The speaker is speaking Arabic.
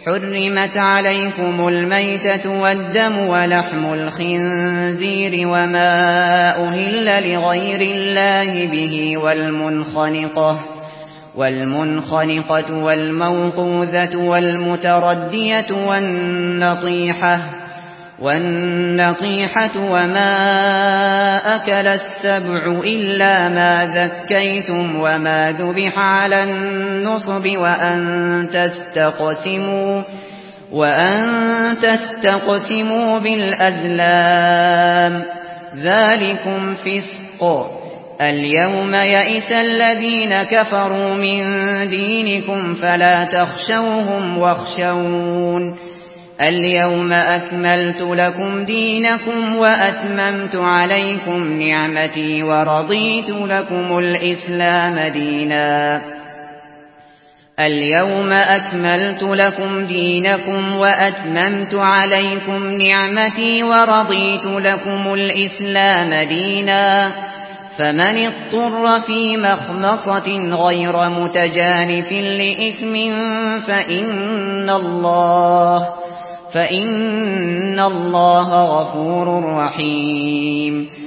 حرمت عليكم الميتة والدم ولحم الخنزير وما أهل لغير الله به والمنخنقة والموقوذة والمتردية والنطيحة وما أكل السبع إلا ما ذكيتم وما ذبح على النصب وأن تستقسموا بالأزلام ذلكم فسق. اليوم يئس الذين كفروا من دينكم فلا تخشوهم واخشون اليوم أكملت لكم دينكم وأتممت عليكم نعمتي ورضيت لكم الإسلام دينا. اليوم أكملت لكم دينكم وأتممت عليكم نعمتي ورضيت لكم الإسلام دينا. فمن اضطر في مخمصة غير متجانف لإثم فإن الله غفور رحيم.